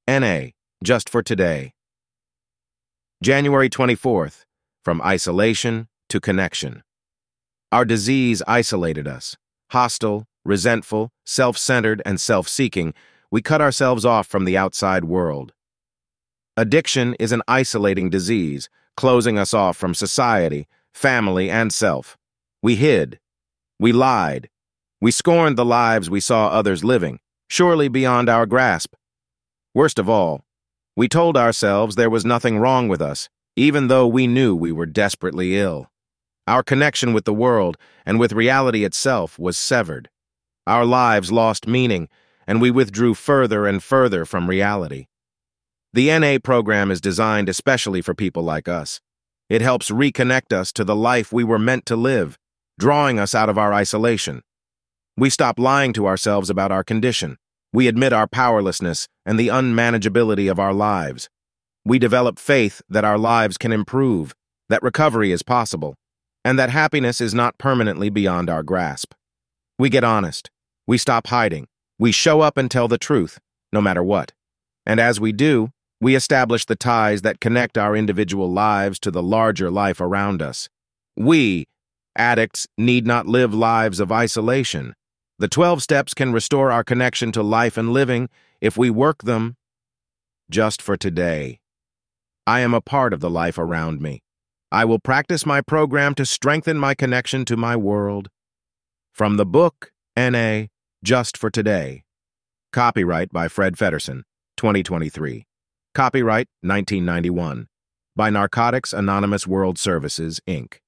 NA, just for today. January 24th, from isolation to connection. Our disease isolated us. Hostile, resentful, self-centered, and self-seeking, we cut ourselves off from the outside world. Addiction is an isolating disease, closing us off from society, family, and self. We hid. We lied. We scorned the lives we saw others living, surely beyond our grasp. Worst of all, we told ourselves there was nothing wrong with us, even though we knew we were desperately ill. Our connection with the world and with reality itself was severed. Our lives lost meaning, and we withdrew further and further from reality. The NA program is designed especially for people like us. It helps reconnect us to the life we were meant to live, drawing us out of our isolation. We stop lying to ourselves about our condition. We admit our powerlessness and the unmanageability of our lives. We develop faith that our lives can improve, that recovery is possible, and that happiness is not permanently beyond our grasp. We get honest. We stop hiding. We show up and tell the truth, no matter what. And as we do, we establish the ties that connect our individual lives to the larger life around us. We, addicts, need not live lives of isolation. The 12 steps can restore our connection to life and living if we work them just for today. I am a part of the life around me. I will practice my program to strengthen my connection to my world. From the book, NA, Just for Today. Copyright by Fred Feddersen, 2023. Copyright 1991. By Narcotics Anonymous World Services, Inc.